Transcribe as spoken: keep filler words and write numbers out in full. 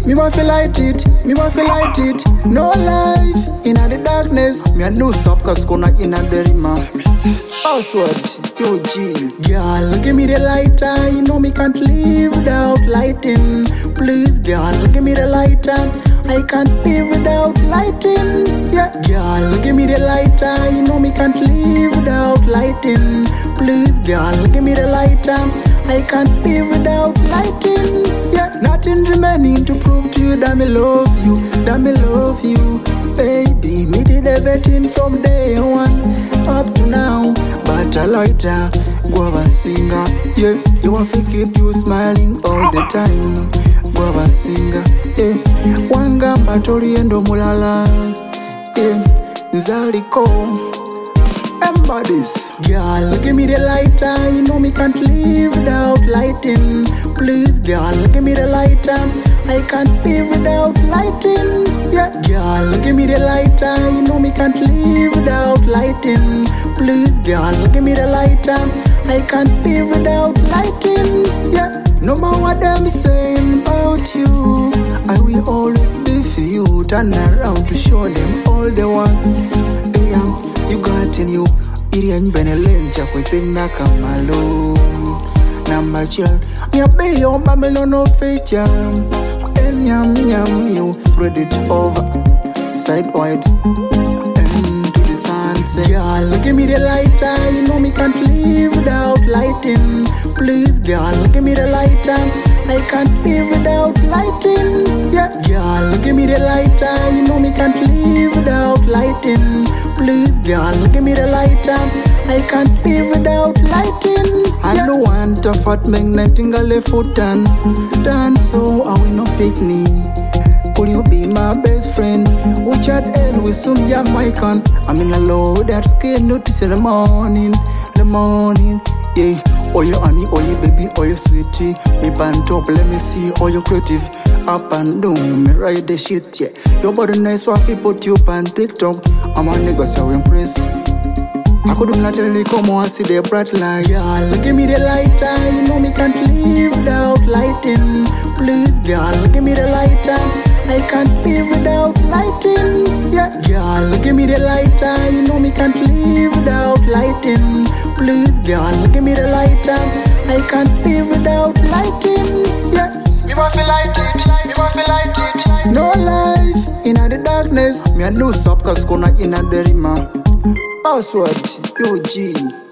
Me want to light it, me want to light it. No life in the darkness. Me a no stop cause gonna in the rima. Password, yo G. Girl, give me the lighter. You know me can't live without lighting. Please, girl, give me the lighter. I can't live without lighting. Yeah, girl, give me the lighter. You know me can't live without lighting. Please, girl, give me the lighter. I can't live without lighting. Yeah, nothing remaining to prove to you that me love you, that me love you, baby. Me did everything from day one up to now. But a lighter, guava singer. Yeah, you want to keep you smiling all the time. Guava singer. Yeah, wanga batori endo mulala. Yeah, Zaliko. Embodies. Girl, give me the lighter. You know me can't live without lighting. Please, girl, give me the lighter. I can't live without lighting. Yeah, girl, give me the lighter. You know me can't live without lighting. Please, girl, give me the lighter. I can't live without lighting. Yeah, no matter what them saying about you, I will always be for you. Turn around to show them all they want. Yeah. You got in you, Irian Benelenja, whipping Nakamalo. Number chill, me pay your Babylon no fate, yam. And yam yam, you spread it over sideways and to the sunset. Girl, give me the lighter. You know me can't live without lighting. Please, girl, give me the lighter. I can't live without lighting. Yeah, girl, give me the lighter. You know me can't live without lighting. Please, girl, give me the lighter. I can't live without lighting. I yeah. don't want a fat man nightingale foot and dance, so I will not pick me. Could you be my best friend? We chat and we some Jamaican. I'm in a low that skin notice in the morning, the morning. Yeah, oh you honey, oh you baby, oh you sweetie. Me band up, let me see, oh you creative. Up and down, me ride the shit, yeah. Your body nice, so I feel put you up on TikTok. I'm a nigga, so impressed. I couldn't naturally come on, see the bright light. Girl, give me the lighter. You know me can't live without lighting. Please, girl, give me the lighter. I can't live without lighting. Yeah, girl, give me the lighter. You know me can't live without lighting. Please, girl, give me the lighter. I can't live without lighting. Yeah, me want to light it. Me want to light it. No life in the darkness. Me a no stop cause gonna in the rima. Password, yo G.